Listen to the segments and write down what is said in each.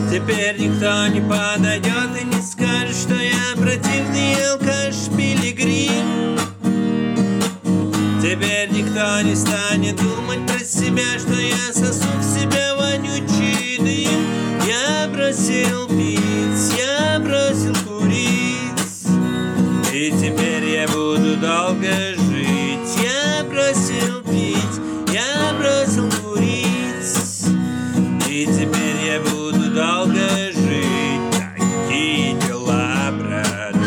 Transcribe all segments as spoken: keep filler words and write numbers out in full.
Теперь никто не подойдет и не скажет, что я противный алкаш-пилигрим. Теперь никто не станет думать про себя, что я сосу в себя вонючий дым. Я бросил пить, я бросил курить, и теперь я буду долго жить. Я бросил пить, я бросил курить, и теперь я буду долго жить. Такие дела, брат,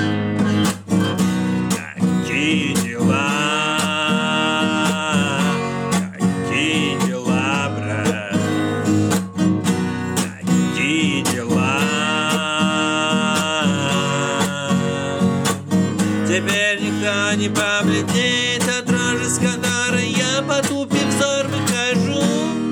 такие дела. Такие дела, брат, такие дела. Теперь никто не побледнеет от рожи, с которой я, потупив взор, выхожу.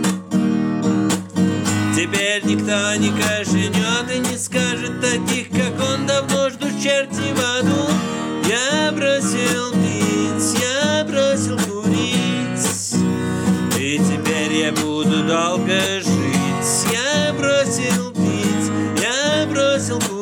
Теперь никто не кашинет и не скажет таких, как он, давно ждут черти в аду. Я бросил пить, я бросил курить, и теперь я буду долго жить. Я бросил пить, я бросил курить.